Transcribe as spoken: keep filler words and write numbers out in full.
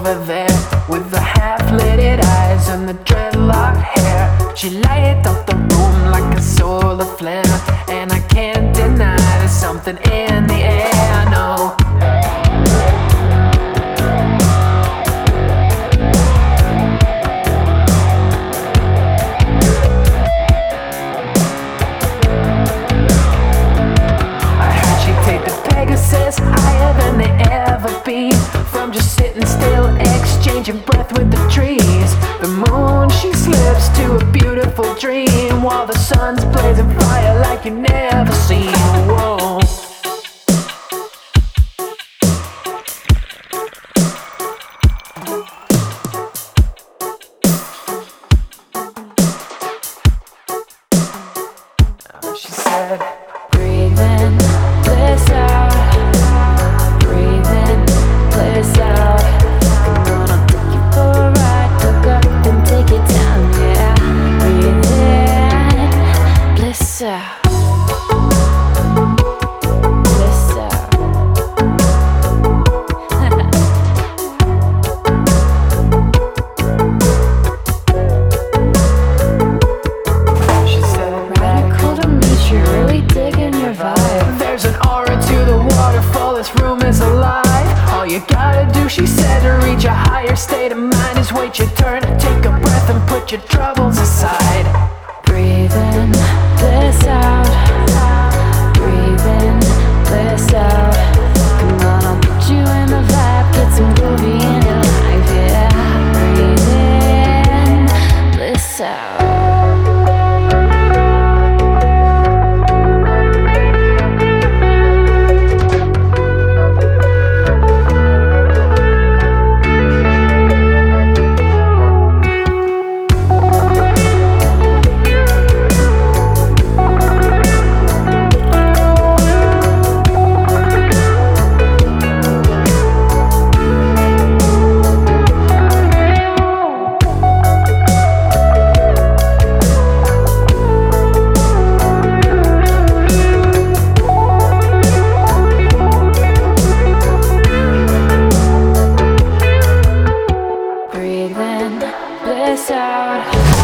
over there with the half-lidded eyes and the dreadlocked hair. She lights up the room like a solar flare, and I can't deny there's something in the air, no. Pegasus, higher than they ever be, from just sitting still, exchanging breath with the trees. The moon, she slips to a beautiful dream, while the sun's blazing fire like you never seen. Whoa. She said, breathe in, bliss out. Breathe in, bliss out. Come on, I'll take you for a ride. Look up and take it down, yeah. Breathe in, bliss out. Bliss out. She said, radical to meet you, really digging your vibe. There's an aura to the waterfall, this room is alive. All you gotta do, she said, to reach a higher state of mind is wait your turn, take a breath and put your troubles aside. Breathe in, bliss out. Breathe in, bliss out. Come on, I'll put you in the vibe, get some groovy in your life, yeah. Breathe in, bliss out. Breathe in, bliss out.